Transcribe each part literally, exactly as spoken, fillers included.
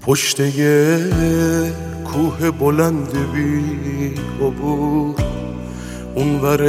پشت یه کوه بلند بی عبور، اونور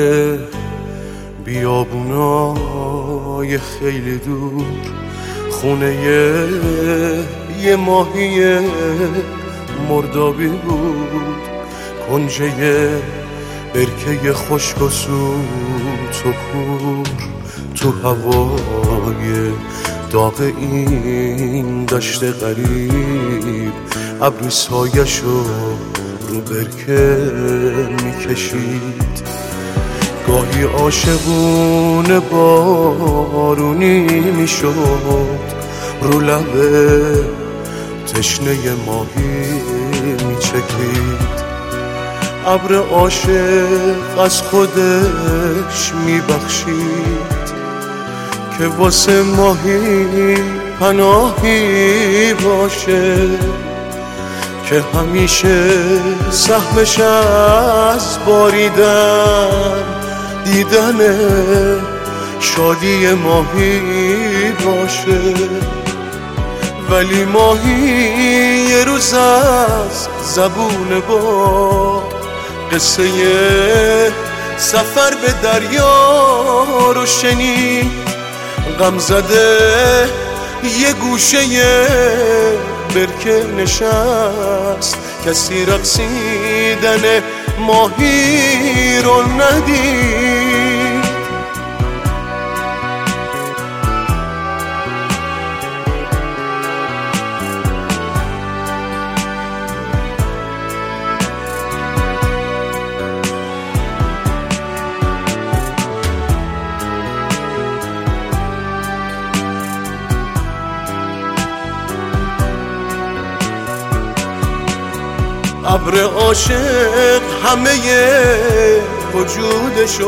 بیابونای خیلی دور، خونه یه, یه ماهی مردابی بود، کنجه یه برکه خشک و سوت و کور، تو هوای داغ این دشت غریب ابری سایشو رو برکه میکشید. گاهی عاشقونه بارونی میشد، رو لبه تشنه ماهی میچکید. ابر عاشق از خودش میبخشید که واسه ماهی پناهی باشه، که همیشه سهمش از باریدن دیدن شادی ماهی باشه. ولی ماهی یه روز از زبون با قصه سفر به دریا رو شنید، غم زده یه گوشه برکه نشست، کسی رقصیدن ماهی رو ندید. ابر عاشق همه وجودشو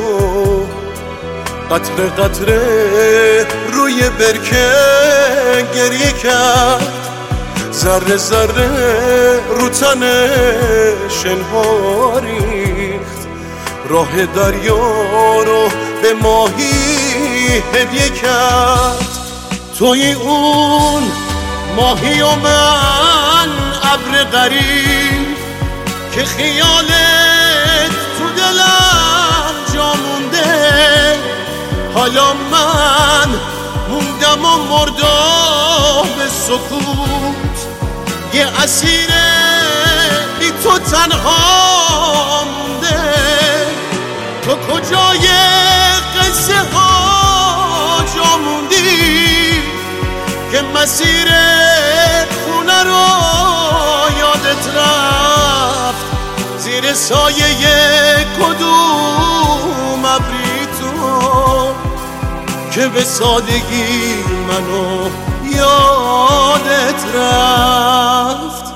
قطره قطره روی برکه گریه کرد، ذره ذره رو تنش شنها ریخت، راه دریا رو به ماهی هدیه کرد. توی اون ماهی و من ابر غریب که خیالت تو دلم جا مونده، حالا من موندم و مردم به سکوت، یه اسیر بی تو تنها مونده. تو کجای قصه ها جا موندی که مسیر خونه رو یادت رفت، زیر سایه کدوم ابری تو که به سادگی منو یادت رفت.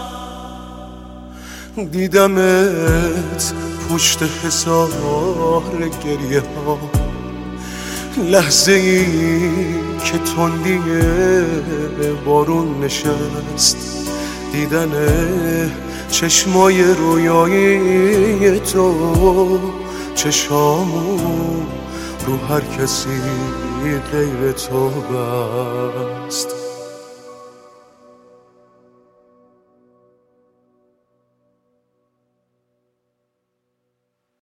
دیدمت پشت حصار گریه ها، لحظه ای که تندی بارون نشست، دیدن چشمای رویایی تو، چشامو رو هر کسی غیر تو بست.